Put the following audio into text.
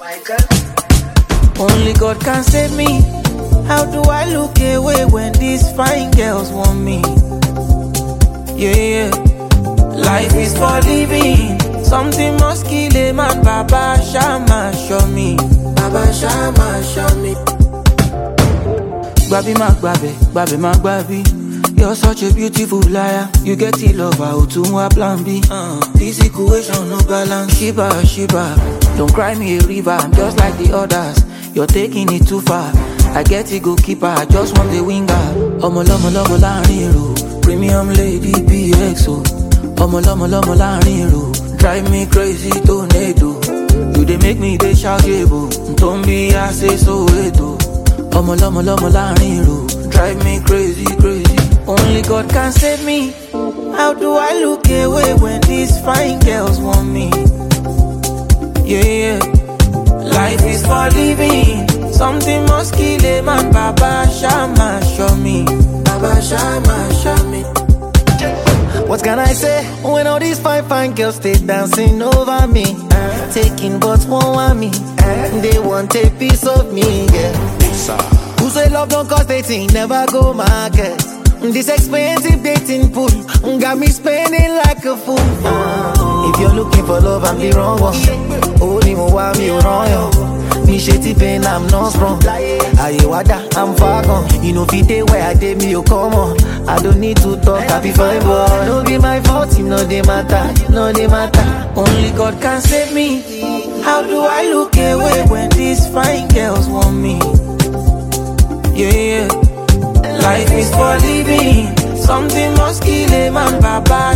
Only God can save me. How do I look away when these fine girls want me? Yeah. Life is for living. Something must kill a man. Baba Shama show me. Baba Shama show me. Babi Magbabi, Magbabi. You're such a beautiful liar. You get it lover, Utumwa plan B. This equation no balance. Shiba, don't cry me a river. I'm just like the others. You're taking it too far. I get it goalkeeper, I just want the winger. Lomo láàrin èrò. Premium lady BXO. Lomo láàrin èrò. Drive me crazy tornado. You dey make me dey shout able. Don't be I say so eto. Lomo láàrin èrò. Drive me crazy. Only God can save me. How do I look away when these fine girls want me? Yeah. Life is for living. Something must kill a man. Baba Shama show me. Baba Shama show me. What can I say when all these fine girls stay dancing over me? Taking but won't want me. They want a piece of me, yeah. Who say love don't cost 18, never go market. This expensive dating pool got me spending like a fool. If you're looking for love, I'm the wrong one. Only more why me wrong. Me shitty pain, I'm not strong. Aye wada, I'm far gone. You know fit day where I did me, you come on. I don't need to talk, I be fine, boy. No be my fault, you know they matter. Only God can save me. How do I look away when these fine girls want me? Yeah. Life is for living. Something must kill a man. Baba